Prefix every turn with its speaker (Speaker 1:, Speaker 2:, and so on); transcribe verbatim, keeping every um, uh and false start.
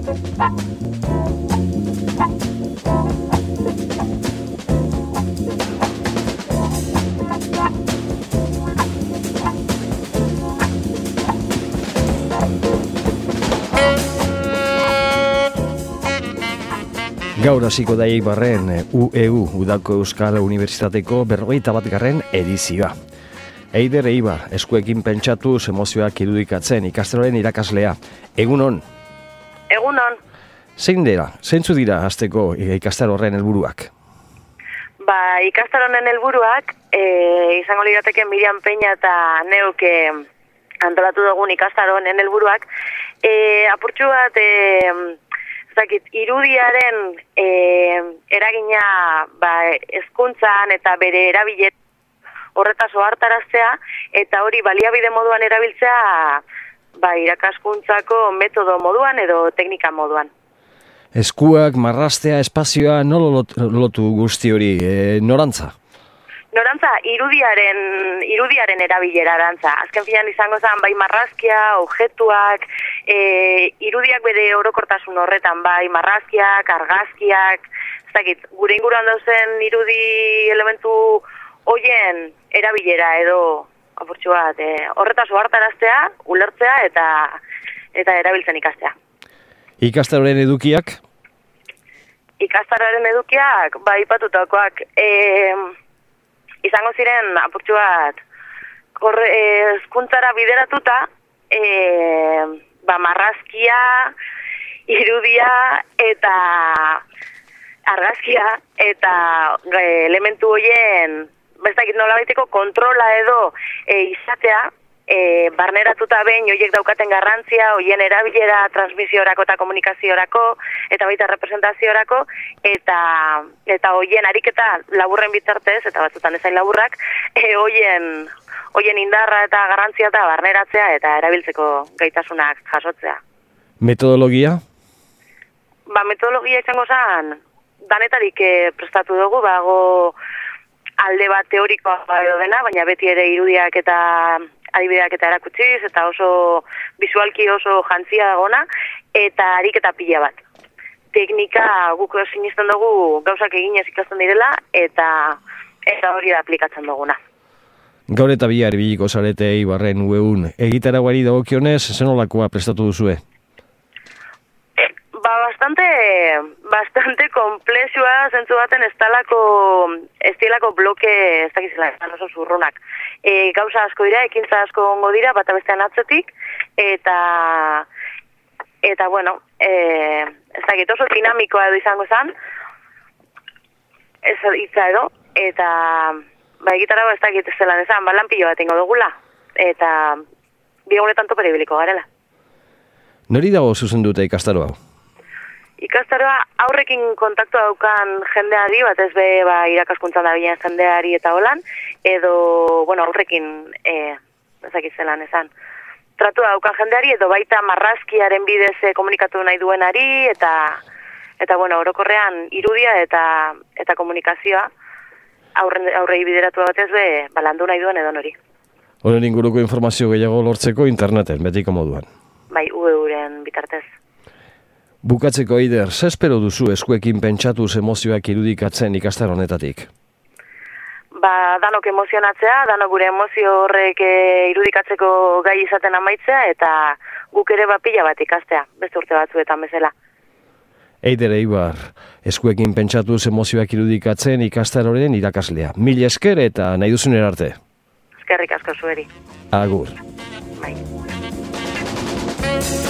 Speaker 1: Gaur hasiko da Eibarren U E U, Udako Euskal Unibertsitateko berrogeita batgarren edizioa. Eider Eibar, eskuekin pentsatuz emozioak irudikatzen ikastaroaren irakaslea. Egunon?
Speaker 2: Egunon.
Speaker 1: Zein dira, zeintzu dira hasteko ikastaro horren helburuak?
Speaker 2: Ba, ikastaro honen helburuak, e, izango lirateke Miriam Peña eta neuk e, antolatu dugun ikastaro honen helburuak, e, apurtxu bat, e, Zakit, irudiaren e, eragina ba, hezkuntzan eta bere erabilet horretaz ohartaraztea eta hori baliabide moduan erabiltzea ba, irakaskuntzako metodo moduan edo teknika moduan.
Speaker 1: Eskuak, marrastea, espazioa, nola lotu guzti hori, e, norantza?
Speaker 2: Norantza, irudiaren, irudiaren erabilera arantza. Azken finan izango zen, bai marrazkia, objetuak, e, irudiak bere orokortasun horretan, bai marrazkiak, argazkiak, ez dakit, gure inguruan dauzen irudi elementu hoien erabilera edo apurtxu bat, e, horretaz ohartaraztea, ulertzea eta eta erabiltzen ikastea.
Speaker 1: Ikastaroaren edukiak?
Speaker 2: Ikastaroaren edukiak, bai patutakoak, e, izango ziren apurtxu bat hezkuntzara bideratuta e, ba, marrazkia, irudia eta argazkia eta e, elementu horien bestakit nola baiteko kontrola edo e, izatea e, barneratuta behin horiek daukaten garrantzia, horien erabilera transmisiorako eta komunikaziorako eta baita representaziorako eta eta horien ariketa laburren bitartez eta batzutan ezain laburrak e, horien horien indarra eta garrantzia eta barneratzea eta erabiltzeko gaitasunak jasotzea.
Speaker 1: Metodologia?
Speaker 2: Ba, metodologia izango zen danetarik e, prestatu dugu, bago alde bat teorikoa edo dena, baina beti ere irudiak eta adibideak eta erakutsiz, eta oso bisualki oso jantzia dagona, eta ariketa pila bat. Teknika guk sinisten dugu gauzak eginez ikasten direla, eta eta hori da aplikatzen duguna.
Speaker 1: Gaur eta bihar biliko zarete Eibarren U E Un, egitaragoari dagokionez, zenolakoa prestatu duzue?
Speaker 2: Ba, bastante, bastante komplexua zentzu baten ez talako, ez dielako bloke, ez dakizela, oso zurrunak. E, gauza asko dira, ekintza asko ongo dira, bata bestean atzetik, eta, eta bueno, e, ez dakit oso dinamikoa edo izango zen, ez hitza edo, eta ba, egitarago ez dakit ez zelan ezan, ba, lanpillo bat ingo dugula, eta biegunetan topere biliko garela.
Speaker 1: Nori dago zuzendute ikastaroa?
Speaker 2: Ikastaroa aurrekin kontaktu daukan jendeari, bat ez be ba, irakaskuntzan da bilen jendeari eta holan, edo, bueno, aurrekin, e, ezakizelan esan, tratu daukan jendeari, edo baita marrazkiaren bidez komunikatu nahi duenari, eta, eta bueno, orokorrean irudia eta eta komunikazioa aurre, aurrei bideratu batez be, balandu nahi duen edo nori.
Speaker 1: Honen inguruko informazio gehiago lortzeko interneten, betiko moduan.
Speaker 2: Bai, U E Uren bitartez.
Speaker 1: Bukatzeko, Eider, ze espero duzu eskuekin pentsatuz emozioak irudikatzen ikastaro honetatik?
Speaker 2: Ba, danok emozionatzea, danok gure emozio horrek e, irudikatzeko gai izaten amaitzea, eta guk ere bapila bat ikastea, beste urte batzuetan bezala.
Speaker 1: Eider Eibar, eskuekin pentsatuz emozioak irudikatzen ikastaroren irakaslea. Mil esker eta nahi duzun erarte.
Speaker 2: Eskerrik asko zueri.
Speaker 1: Agur.
Speaker 2: Bai.